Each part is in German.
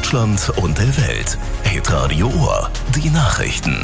Deutschland und der Welt. Hitradio Ohr, die Nachrichten.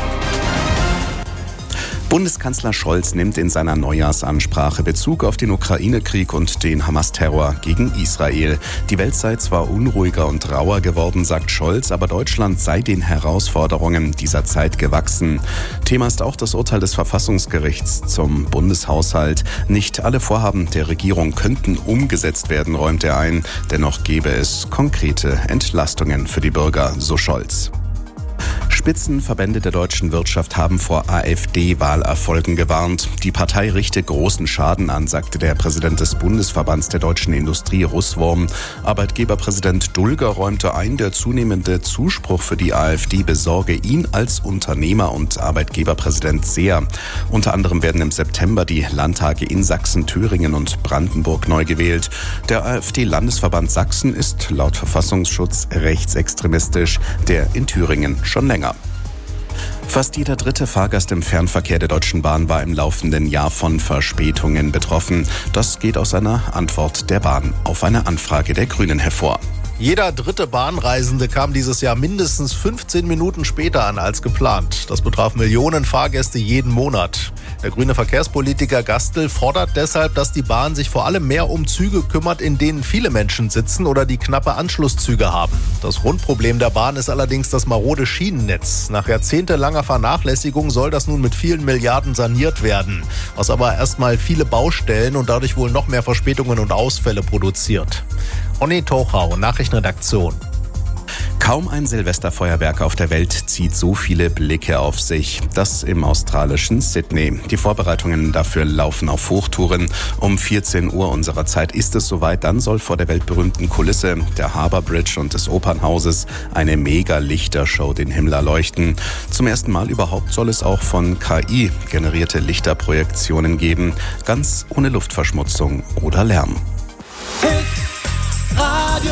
Bundeskanzler Scholz nimmt in seiner Neujahrsansprache Bezug auf den Ukraine-Krieg und den Hamas-Terror gegen Israel. Die Welt sei zwar unruhiger und rauer geworden, sagt Scholz, aber Deutschland sei den Herausforderungen dieser Zeit gewachsen. Thema ist auch das Urteil des Verfassungsgerichts zum Bundeshaushalt. Nicht alle Vorhaben der Regierung könnten umgesetzt werden, räumt er ein. Dennoch gäbe es konkrete Entlastungen für die Bürger, so Scholz. Spitzenverbände der deutschen Wirtschaft haben vor AfD-Wahlerfolgen gewarnt. Die Partei richte großen Schaden an, sagte der Präsident des Bundesverbands der deutschen Industrie, Russwurm. Arbeitgeberpräsident Dulger räumte ein, der zunehmende Zuspruch für die AfD besorge ihn als Unternehmer und Arbeitgeberpräsident sehr. Unter anderem werden im September die Landtage in Sachsen, Thüringen und Brandenburg neu gewählt. Der AfD-Landesverband Sachsen ist laut Verfassungsschutz rechtsextremistisch, der in Thüringen schon länger. Fast jeder dritte Fahrgast im Fernverkehr der Deutschen Bahn war im laufenden Jahr von Verspätungen betroffen. Das geht aus einer Antwort der Bahn auf eine Anfrage der Grünen hervor. Jeder dritte Bahnreisende kam dieses Jahr mindestens 15 Minuten später an als geplant. Das betraf Millionen Fahrgäste jeden Monat. Der grüne Verkehrspolitiker Gastl fordert deshalb, dass die Bahn sich vor allem mehr um Züge kümmert, in denen viele Menschen sitzen oder die knappe Anschlusszüge haben. Das Grundproblem der Bahn ist allerdings das marode Schienennetz. Nach jahrzehntelanger Vernachlässigung soll das nun mit vielen Milliarden saniert werden, was aber erstmal viele Baustellen und dadurch wohl noch mehr Verspätungen und Ausfälle produziert. Onni Tochau, Nachrichtenredaktion. Kaum ein Silvesterfeuerwerk auf der Welt zieht so viele Blicke auf sich. Das im australischen Sydney. Die Vorbereitungen dafür laufen auf Hochtouren. Um 14 Uhr unserer Zeit ist es soweit. Dann soll vor der weltberühmten Kulisse der Harbour Bridge und des Opernhauses eine Mega-Lichtershow den Himmel erleuchten. Zum ersten Mal überhaupt soll es auch von KI generierte Lichterprojektionen geben. Ganz ohne Luftverschmutzung oder Lärm. Radio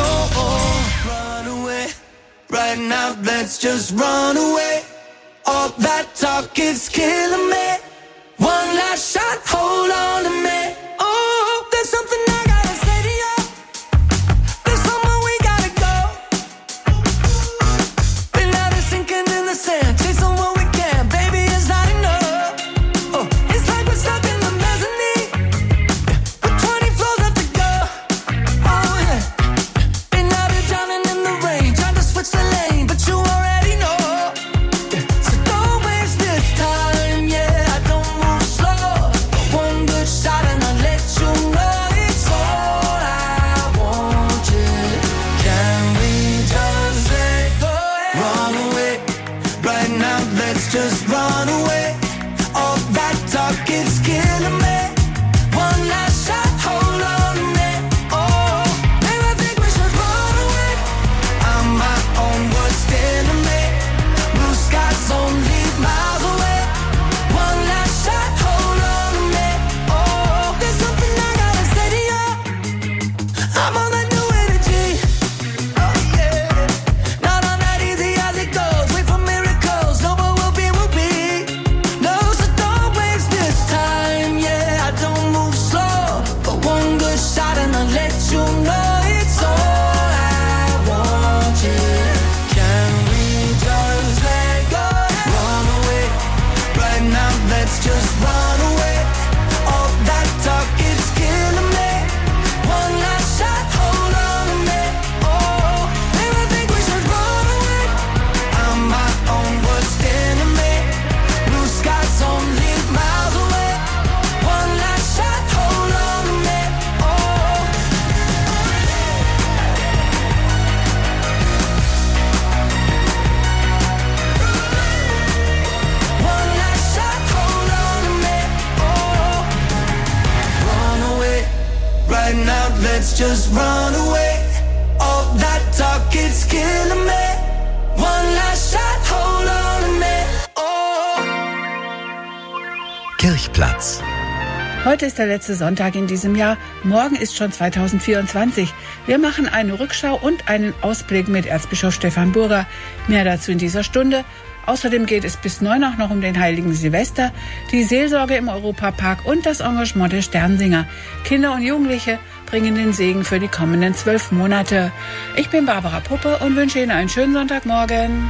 run away. Right now, let's just run away. All that talk is killing me. One last shot, hold on to me. Oh, there's something I gotta say to you. There's somewhere we gotta go. Been out of sinking in the sand, chasing what we can. Baby, it's not enough. Oh, it's like we're stuck in the mezzanine with 20 floors left to go. Oh yeah. Been out here drowning in the rain, trying to switch the lane, but you already know. So don't waste this time, yeah. I don't move slow. One good shot and I'll let you know it's all I want, yeah. Can we just let go? Run away. Right now, let's just run away. All that talk is killing me. One last shot, hold on to me. Oh, maybe I think we should run away. I'm my own worst enemy. Blue skies only miles away. One last shot, hold on to me. Oh, there's something I gotta say to you. I'm on that new energy. Oh yeah. Not on that easy as it goes. Wait for miracles. No, but we'll be. No, so don't waste this time. Yeah, I don't move slow, but one good shot and I'll let you know it's all I want. Yeah. Can we just let go? Run away. Right now, let's just run away. All that talk is killing me. One last shot, hold on to me. Oh, maybe I think we should run away. I'm my own worst enemy. Blue skies only miles away. One last shot, hold on to me. Oh. One last shot, hold on to me. Oh. Run away. Right now, let's just run away. All that talk is killing me. One last shot, hold on to me. Oh. Kirchplatz. Heute ist der letzte Sonntag in diesem Jahr. Morgen ist schon 2024. Wir machen eine Rückschau und einen Ausblick mit Erzbischof Stefan Burger. Mehr dazu in dieser Stunde. Außerdem geht es bis 9 noch um den heiligen Silvester, die Seelsorge im Europapark und das Engagement der Sternsinger. Kinder und Jugendliche bringen den Segen für die kommenden 12 Monate. Ich bin Barbara Puppe und wünsche Ihnen einen schönen Sonntagmorgen.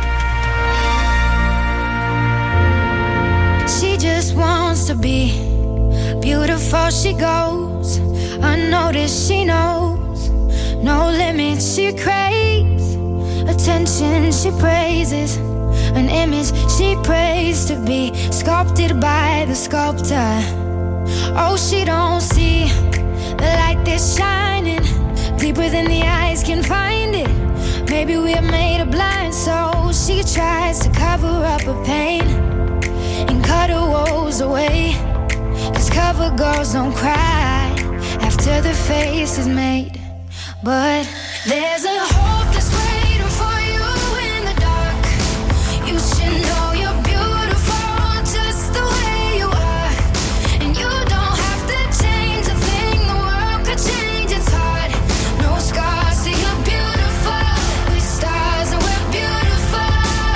She just wants to be beautiful, she goes unnoticed, she knows no limits, she craves attention, she praises an image she prays to be sculpted by the sculptor. Oh, she don't see the light that's shining deeper than the eyes can find it. Maybe we're made of blind, so she tries to cover up her pain and cut her woes away. 'Cause cover girls don't cry after the face is made. But there's a hope that's waiting for you in the dark. You should know you're beautiful just the way you are. And you don't have to change a thing, the world could change its heart. No scars, see you're beautiful. With stars and we're beautiful.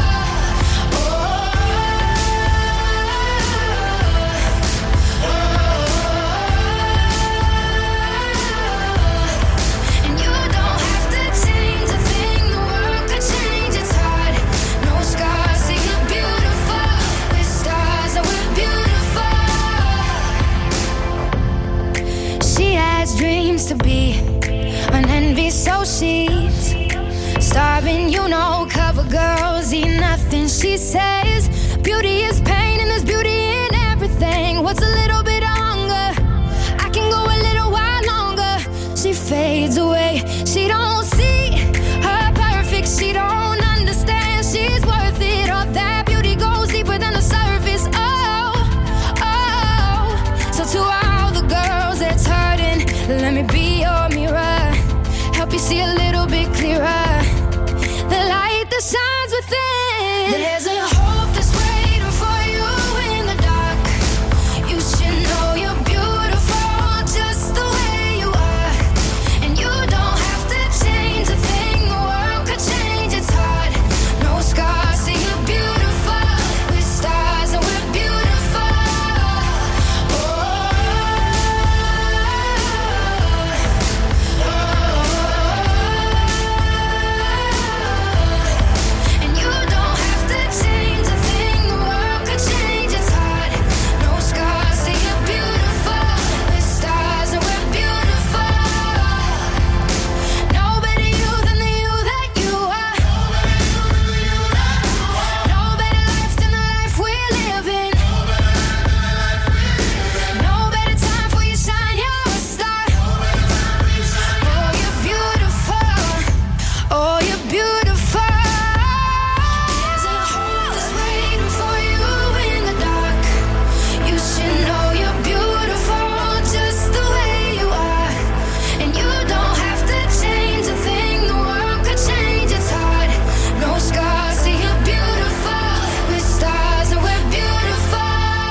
And you don't have to change a thing, the world could change its heart. No scars, see you're beautiful. With stars and we're beautiful. She has dreams to be an envy, so she's starving, you know. Cover girls eat nothing, she says. Beauty is pain and there's beauty in everything. What's a little bit of hunger? I can go a little while longer. She fades away, she don't see her perfect, she don't understand she's worth it. All that beauty goes deeper than the surface. Oh, oh. So to all the girls that's hurting, let me be your mirror, help you see a little bit clearer, the light that shines within. There's a hope that's waiting for you in the dark. You should know you're beautiful just the way you are. And you don't have to change a thing, the world could change its heart. No scars, see you're beautiful. With stars and we're beautiful. And you don't have to change a thing, the world could change its heart. No scars, see you're beautiful. With stars and we're beautiful. No better you than the you that you are. No better life than the life we're living. No better time for you shine, you're a star. Oh, you're beautiful. Oh, you're beautiful. There's a hope that's waiting for you in the dark. You should know you're beautiful just the way you are. And you don't have to change a thing, the world could change its heart. No scars, see you're beautiful. With stars and we're beautiful.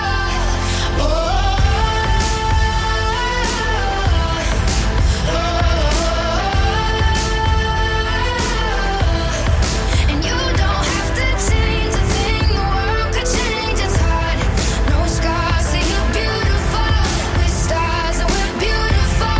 And you don't have to change a thing, the world could change its heart. No scars, see you're beautiful. With stars and we're beautiful.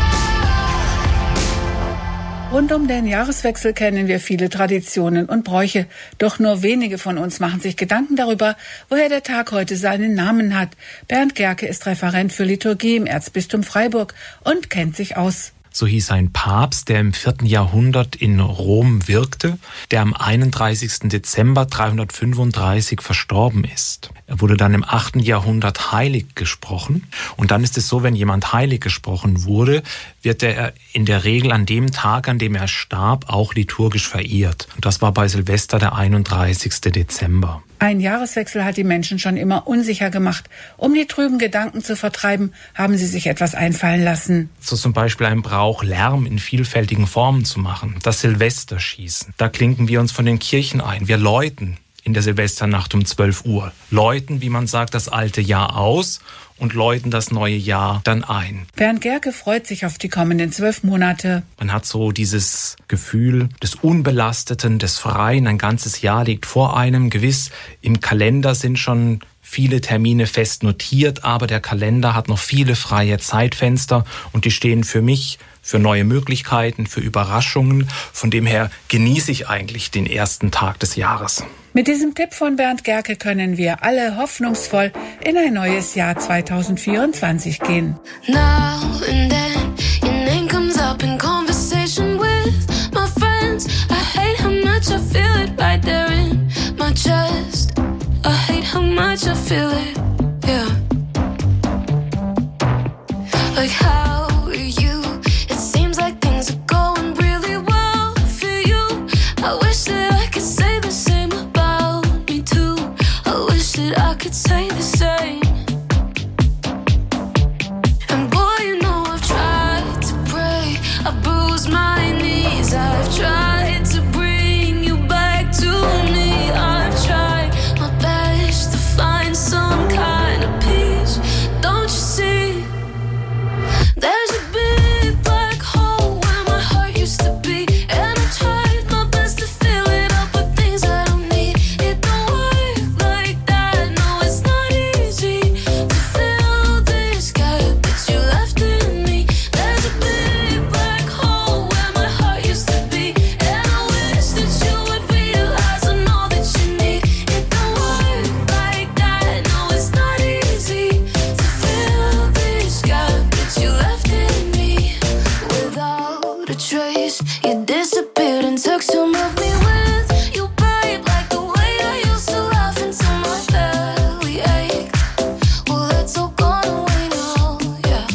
Rund um den Jahreswechsel kennen wir viele Traditionen und Bräuche. Doch nur wenige von uns machen sich Gedanken darüber, woher der Tag heute seinen Namen hat. Bernd Gerke ist Referent für Liturgie im Erzbistum Freiburg und kennt sich aus. So hieß ein Papst, der im 4. Jahrhundert in Rom wirkte, der am 31. Dezember 335 verstorben ist. Er wurde dann im 8. Jahrhundert heilig gesprochen. Und dann ist es so, wenn jemand heilig gesprochen wurde, wird er in der Regel an dem Tag, an dem er starb, auch liturgisch verehrt. Und das war bei Silvester der 31. Dezember. Ein Jahreswechsel hat die Menschen schon immer unsicher gemacht. Um die trüben Gedanken zu vertreiben, haben sie sich etwas einfallen lassen. So zum Beispiel ein Brauch, Lärm in vielfältigen Formen zu machen. Das Silvesterschießen. Da klinken wir uns von den Kirchen ein. Wir läuten in der Silvesternacht um 12 Uhr. Läuten, wie man sagt, das alte Jahr aus und läuten das neue Jahr dann ein. Bernd Gerke freut sich auf die kommenden 12 Monate. Man hat so dieses Gefühl des Unbelasteten, des Freien. Ein ganzes Jahr liegt vor einem. Gewiss, im Kalender sind schon viele Termine fest notiert, aber der Kalender hat noch viele freie Zeitfenster und die stehen für mich für neue Möglichkeiten, für Überraschungen. Von dem her genieße ich eigentlich den ersten Tag des Jahres. Mit diesem Tipp von Bernd Gerke können wir alle hoffnungsvoll in ein neues Jahr 2024 gehen. Now and then, your name comes up in conversation with my friends. I hate how much I feel it right there in my chest. I hate how much I feel it, yeah. Like how are you? It seems like things are going really well for you. I wish that I could say the same about me too. I wish that I could say the same. And boy, you know I've tried to pray. I've bruised my knees. I've tried to bring you back to me. I've tried my best to find some kind of peace. Don't you see? There's a big black hole where my heart used to be, and I tried my best to fill it up with things I don't need. It don't work like that, no, it's not easy to fill this gap that you left in me. There's a big black hole where my heart used to be, and I wish that you would realize I'm all that you need. It don't work like that, no, it's not easy to fill this gap that you left in me. Without a trace, you disappeared and took some of me with you, babe. Like the way I used to laugh until my belly ached. Well, that's all gone away now, yeah.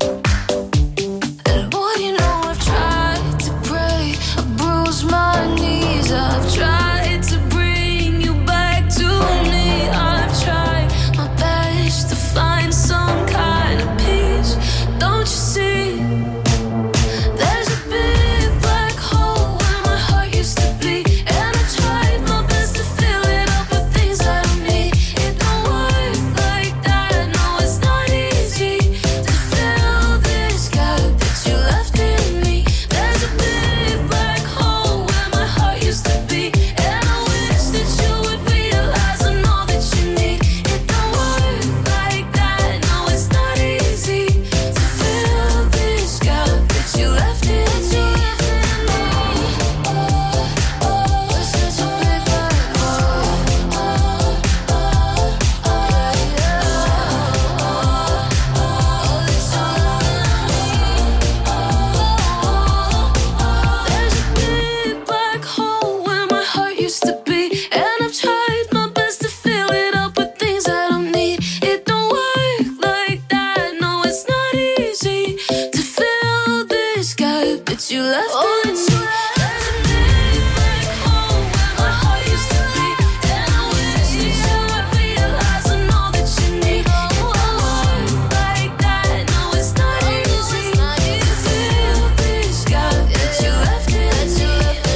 And boy, you know I've tried to pray. I've bruised my knees. I've tried to bring you back to me. I've tried my best to find some kind of peace. Don't you see? There's a big black hole where my heart used to be, and I tried my best to fill it up with things I don't need. It don't work like that, no, it's not easy to fill this gap that you left in me. There's a big black hole where my heart used to be, and I wish that you would realize I'm all that you need. It don't work like that, no, it's not easy to fill this gap that you left in me. Such a big black hole. There's a big black hole where my heart used to be, and I've tried my best to fill it up with things I don't need. It don't work like that, no, it's not easy to fill this gap that you left in me. There's a big black hole where my heart used to be, and I wish that you would realize I'm all that you need. It don't work like that, no, it's not easy to fill this gap that you left in me.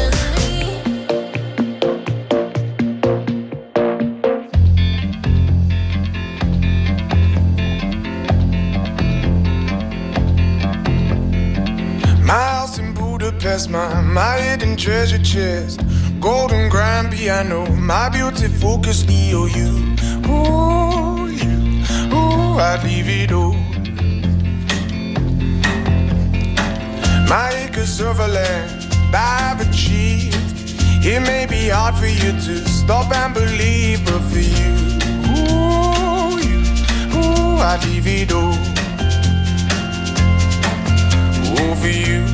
My house in Budapest, my hidden treasure chest, golden grand piano, my beauty focus EOU. Ooh, you, ooh, I'd leave it all. My acres of land I've achieved. It may be hard for you to stop and believe, but for you, ooh, I'd leave it all. Ooh, for you,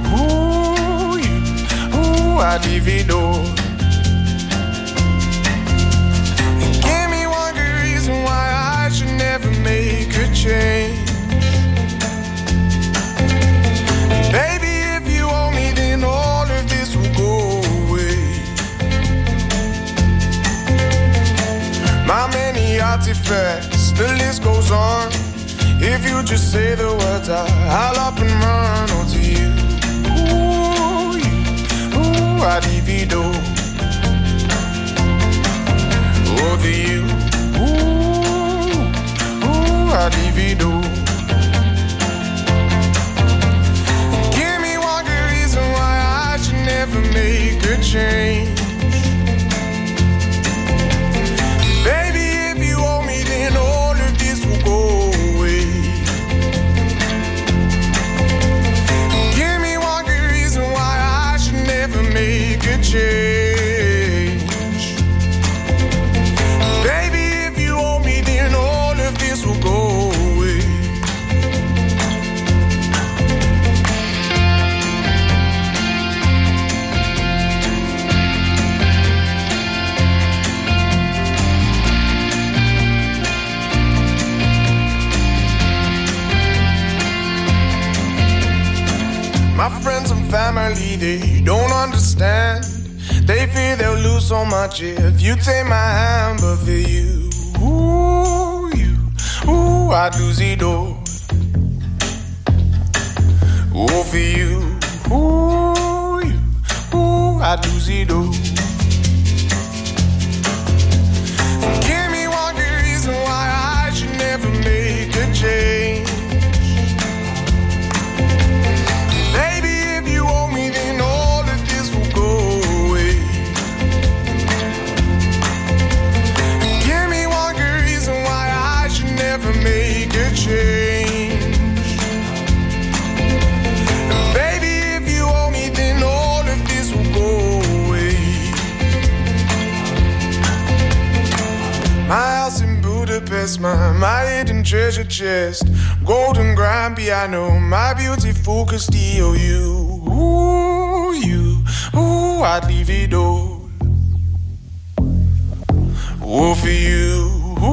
I'd leave it all. And give me one good reason why I should never make a change. And baby, if you owe me, then all of this will go away. My many artifacts, the list goes on. If you just say the words, I'll up and run onto you. Ooh, I'd leave it all. Over you. Ooh, I'd leave it all. Give me one good reason why I should never make a change. Baby, if you owe me, My friends and family, they don't understand. They fear they'll lose so much if you take my hand. But for you, I'd lose it all. Oh, for you, I'd lose it all. Give me one good reason why I should never make a change. Baby, if you owe me, then all of this will go away. Give me one good reason why I should never make a change. Baby, if you owe me, then all of this will go away. My house in Budapest, my hidden treasure chest, golden grand piano, my beautiful Castillo. I'd leave it all. Oh, for you,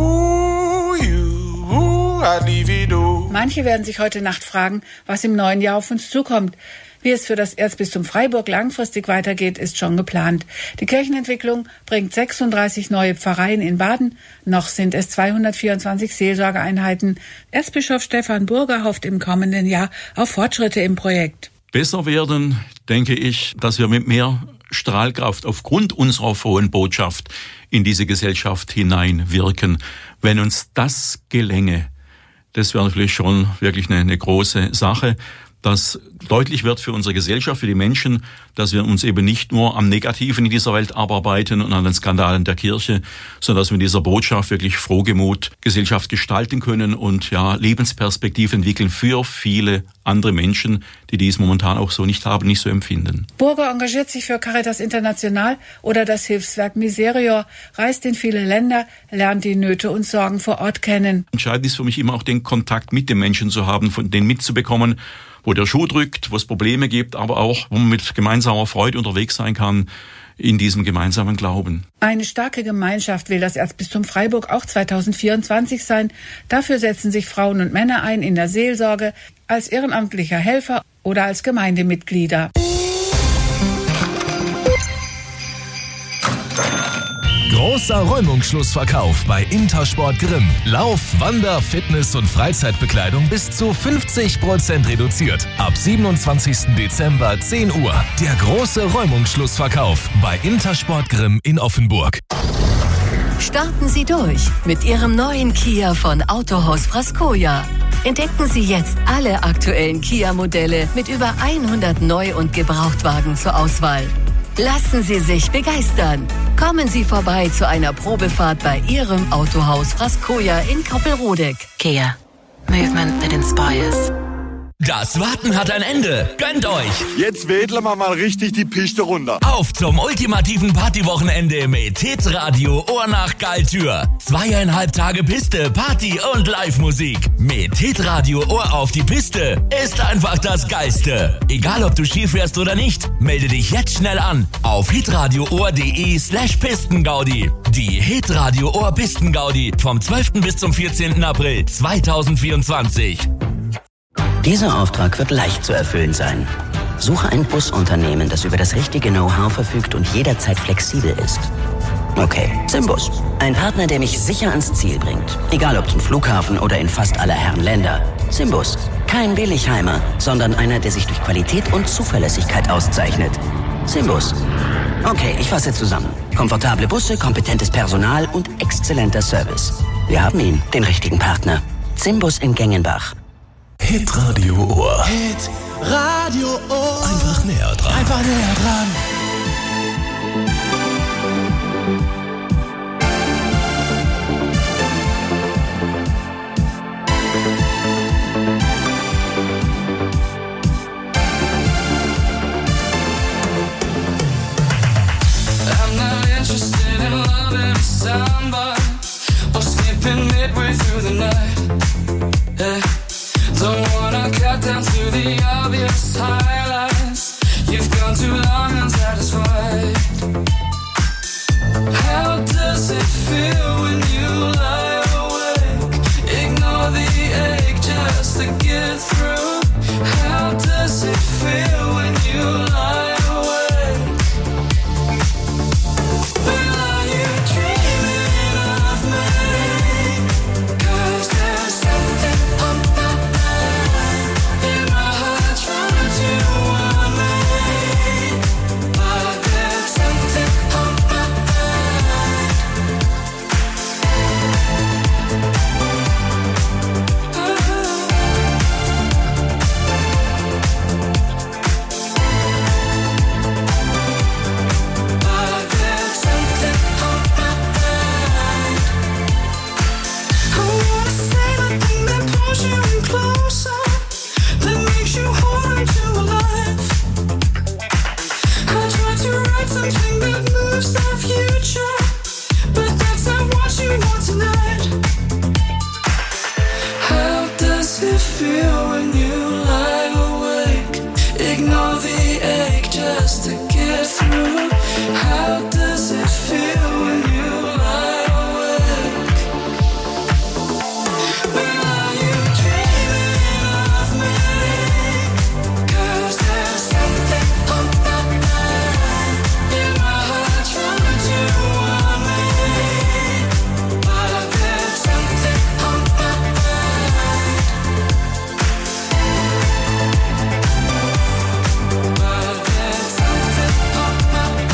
I'd leave it all. Manche werden sich heute Nacht fragen, was im neuen Jahr auf uns zukommt. Wie es für das Erzbistum Freiburg langfristig weitergeht, ist schon geplant. Die Kirchenentwicklung bringt 36 neue Pfarreien in Baden. Noch sind es 224 Seelsorgeeinheiten. Erzbischof Stefan Burger hofft im kommenden Jahr auf Fortschritte im Projekt. Besser werden, denke ich, dass wir mit mehr Strahlkraft aufgrund unserer frohen Botschaft in diese Gesellschaft hineinwirken. Wenn uns das gelänge, das wäre natürlich schon wirklich eine große Sache, dass deutlich wird für unsere Gesellschaft, für die Menschen, dass wir uns eben nicht nur am Negativen in dieser Welt abarbeiten und an den Skandalen der Kirche, sondern dass wir mit dieser Botschaft wirklich frohgemut Gesellschaft gestalten können und Lebensperspektiven entwickeln für viele andere Menschen, die dies momentan auch so nicht haben, nicht so empfinden. Burger engagiert sich für Caritas International oder das Hilfswerk Miserior, reist in viele Länder, lernt die Nöte und Sorgen vor Ort kennen. Entscheidend ist für mich immer auch den Kontakt mit den Menschen zu haben, von denen mitzubekommen, wo der Schuh drückt, wo es Probleme gibt, aber auch, wo man mit gemeinsamer Freude unterwegs sein kann in diesem gemeinsamen Glauben. Eine starke Gemeinschaft will das Erzbistum Freiburg auch 2024 sein. Dafür setzen sich Frauen und Männer ein in der Seelsorge, als ehrenamtlicher Helfer oder als Gemeindemitglieder. Großer Räumungsschlussverkauf bei Intersport Grimm. Lauf-, Wander-, Fitness- und Freizeitbekleidung bis zu 50% reduziert. Ab 27. Dezember 10 Uhr. Der große Räumungsschlussverkauf bei Intersport Grimm in Offenburg. Starten Sie durch mit Ihrem neuen Kia von Autohaus Frascoja. Entdecken Sie jetzt alle aktuellen Kia-Modelle mit über 100 Neu- und Gebrauchtwagen zur Auswahl. Lassen Sie sich begeistern. Kommen Sie vorbei zu einer Probefahrt bei Ihrem Autohaus Frascoja in Koppelrodeck. Kia. Movement that inspires. Das Warten hat ein Ende. Gönnt euch! Jetzt wedeln wir mal richtig die Piste runter. Auf zum ultimativen Partywochenende mit Hitradio Ohr nach Galtür. 2,5 Tage Piste, Party und Live-Musik. Mit Hitradio Ohr auf die Piste ist einfach das Geilste. Egal ob du Ski fährst oder nicht, melde dich jetzt schnell an auf hitradioohr.de/Pistengaudi. Die Hitradio Ohr Pistengaudi vom 12. bis zum 14. April 2024. Dieser Auftrag wird leicht zu erfüllen sein. Suche ein Busunternehmen, das über das richtige Know-how verfügt und jederzeit flexibel ist. Okay, Simbus. Ein Partner, der mich sicher ans Ziel bringt. Egal ob zum Flughafen oder in fast aller Herren Länder. Simbus. Kein Billigheimer, sondern einer, der sich durch Qualität und Zuverlässigkeit auszeichnet. Simbus. Okay, ich fasse zusammen. Komfortable Busse, kompetentes Personal und exzellenter Service. Wir haben ihn, den richtigen Partner. Simbus in Gengenbach. Hitradio Ohr. Hitradio Ohr. Einfach näher dran. Einfach näher dran. I'm not interested in loving somebody or skipping midway through the night. Don't wanna cut down to the obvious highlights. You've gone too long unsatisfied. How does it feel when you lie awake? Ignore the ache just to get through. How does it feel Ignore the ache just to get through. How does it feel when you lie awake? When are you dreaming of me? 'Cause there's something on my mind. In my heart trying to warn me. But there's something on my mind. But there's something on my mind.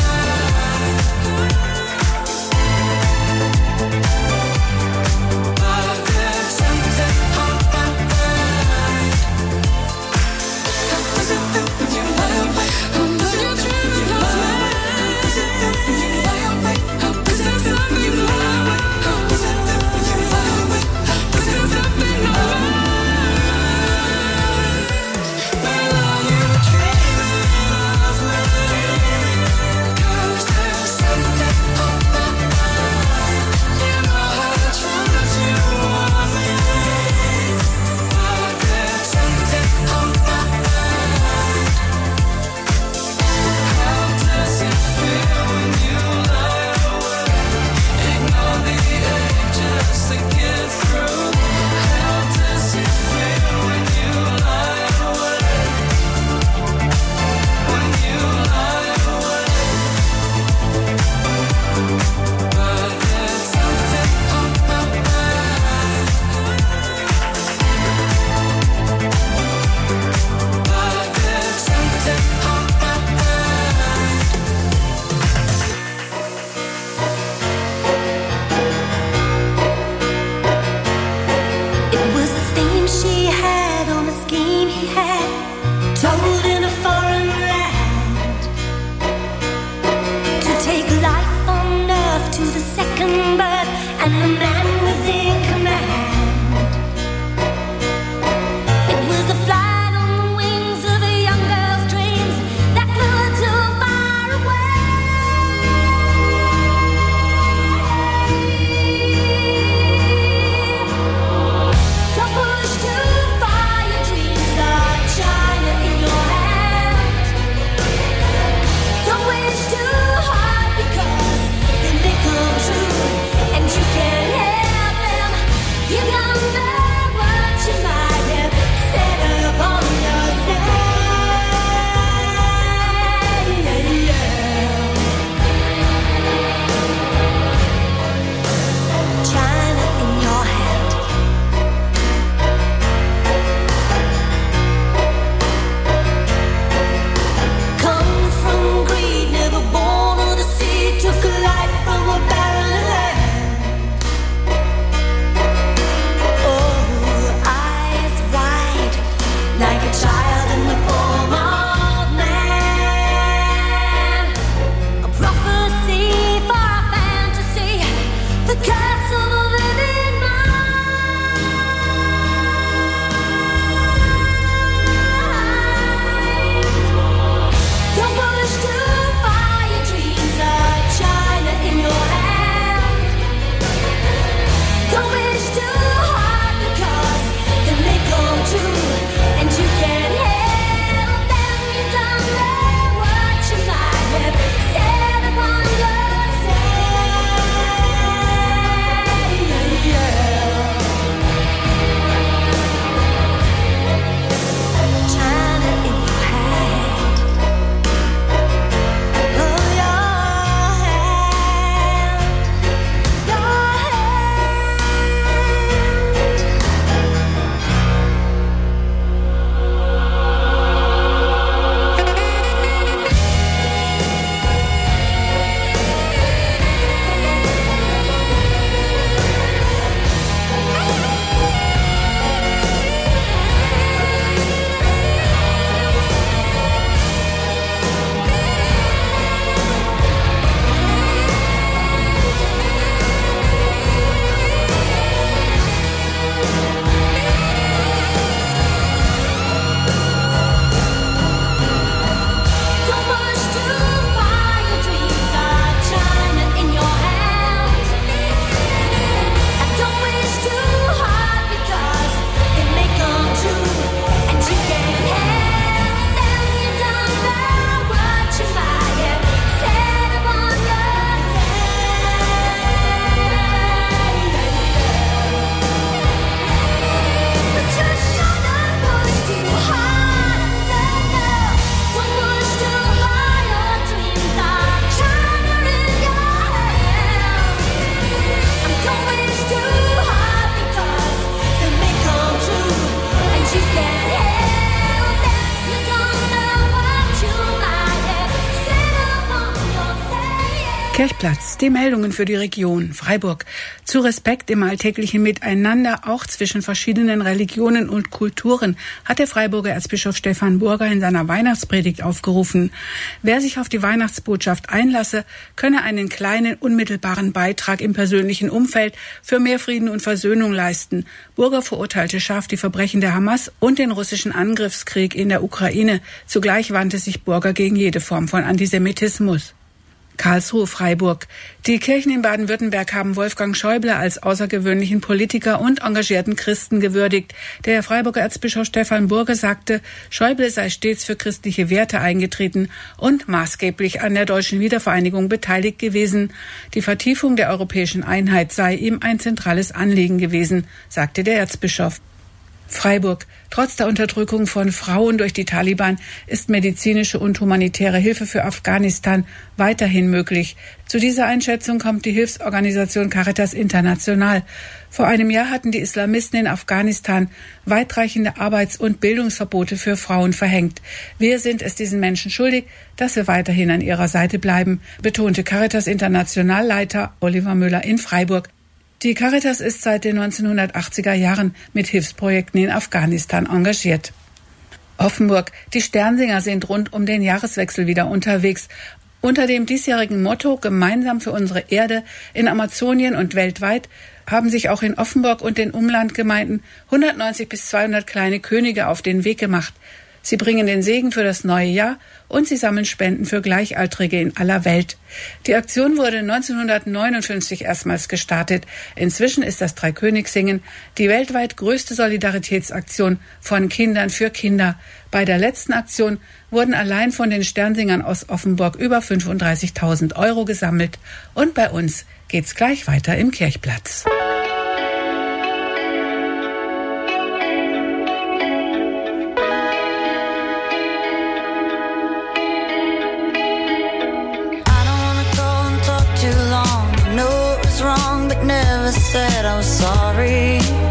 Kirchplatz, die Meldungen für die Region Freiburg. Zu Respekt im alltäglichen Miteinander, auch zwischen verschiedenen Religionen und Kulturen, hat der Freiburger Erzbischof Stefan Burger in seiner Weihnachtspredigt aufgerufen. Wer sich auf die Weihnachtsbotschaft einlasse, könne einen kleinen, unmittelbaren Beitrag im persönlichen Umfeld für mehr Frieden und Versöhnung leisten. Burger verurteilte scharf die Verbrechen der Hamas und den russischen Angriffskrieg in der Ukraine. Zugleich wandte sich Burger gegen jede Form von Antisemitismus. Karlsruhe, Freiburg. Die Kirchen in Baden-Württemberg haben Wolfgang Schäuble als außergewöhnlichen Politiker und engagierten Christen gewürdigt. Der Freiburger Erzbischof Stefan Burger sagte, Schäuble sei stets für christliche Werte eingetreten und maßgeblich an der deutschen Wiedervereinigung beteiligt gewesen. Die Vertiefung der europäischen Einheit sei ihm ein zentrales Anliegen gewesen, sagte der Erzbischof. Freiburg. Trotz der Unterdrückung von Frauen durch die Taliban ist medizinische und humanitäre Hilfe für Afghanistan weiterhin möglich. Zu dieser Einschätzung kommt die Hilfsorganisation Caritas International. Vor einem Jahr hatten die Islamisten in Afghanistan weitreichende Arbeits- und Bildungsverbote für Frauen verhängt. Wir sind es diesen Menschen schuldig, dass wir weiterhin an ihrer Seite bleiben, betonte Caritas International Leiter Oliver Müller in Freiburg. Die Caritas ist seit den 1980er Jahren mit Hilfsprojekten in Afghanistan engagiert. Offenburg. Die Sternsinger sind rund um den Jahreswechsel wieder unterwegs. Unter dem diesjährigen Motto Gemeinsam für unsere Erde in Amazonien und weltweit haben sich auch in Offenburg und den Umlandgemeinden 190 bis 200 kleine Könige auf den Weg gemacht. Sie bringen den Segen für das neue Jahr und sie sammeln Spenden für Gleichaltrige in aller Welt. Die Aktion wurde 1959 erstmals gestartet. Inzwischen ist das Dreikönigssingen die weltweit größte Solidaritätsaktion von Kindern für Kinder. Bei der letzten Aktion wurden allein von den Sternsingern aus Offenburg über 35.000 € gesammelt. Und bei uns geht's gleich weiter im Kirchplatz. Wrong, but never said I was sorry.